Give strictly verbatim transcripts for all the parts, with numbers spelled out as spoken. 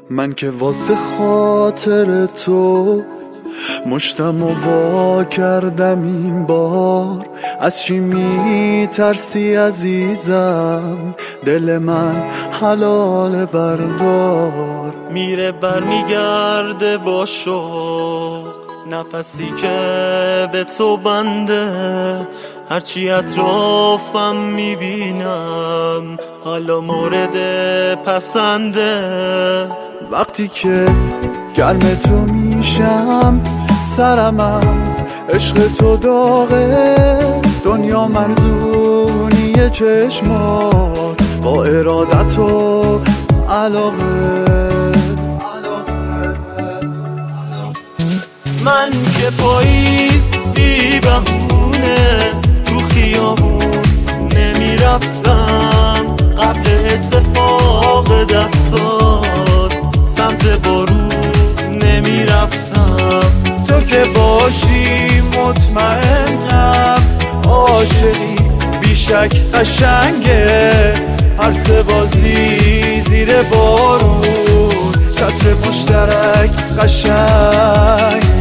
من که واسه خاطر تو مشتم و وا کردم این بار. از چی می ترسی عزیزم؟ دل من حلال بردار. میره برمیگرده با شوق نفسی که به تو بنده. هرچی اطرافم میبینم حالا مورد پسنده. وقتی که گرم تو میشم سرم از عشق تو داغه. دنیا مرزونی چشمات با ارادت و علاقه. من که پاییز بی بهونه تو خیابون نمیرفتم. قبل اتفاق دستات سمت بارون نمیرفتم. تو که باشی مطمئنم عاشقی بیشک قشنگه. هر سه بازی زیر بارون چتر مشترک قشنگه.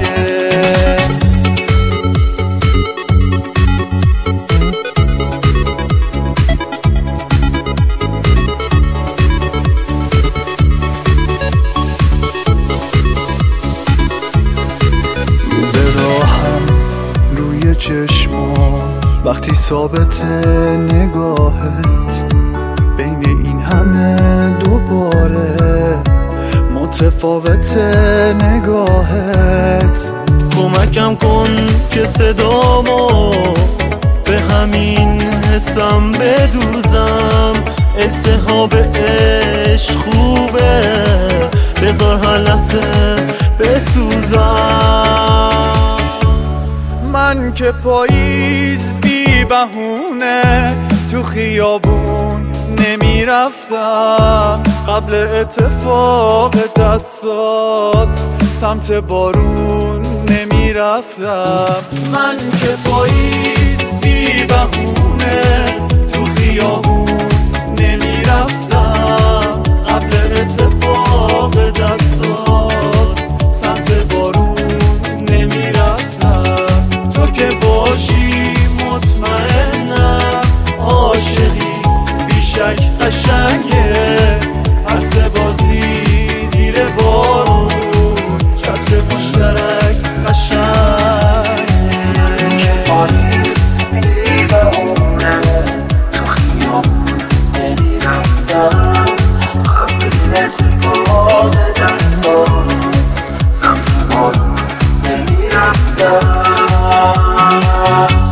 روی چشما وقتی ثابت نگاهت بین این همه دوباره متفاوت نگاهت. کمکم کن که صدامو به همین حسم بدوزم. التهاب عشق خوبه بذار هر لحظه بسوزم. من که پاییز بی بهونه تو خیابون نمیرفتم. قبل اتفاق دستات سمت بارون نمیرفتم. من که پاییز بی بهونه تو خیابون نمیرفتم. قبل اتفاق دستات سمت بارون نمیرفتم. تو که باشی مطمئنم عاشقی بیشک قشنگه. هر سه بازی زیر بارون چتر مشترک قشنگه. پاییز بی بهونه تو خیابون نمیرفتم. قبل اتفاق دستات سمت بارون نمیرفتم.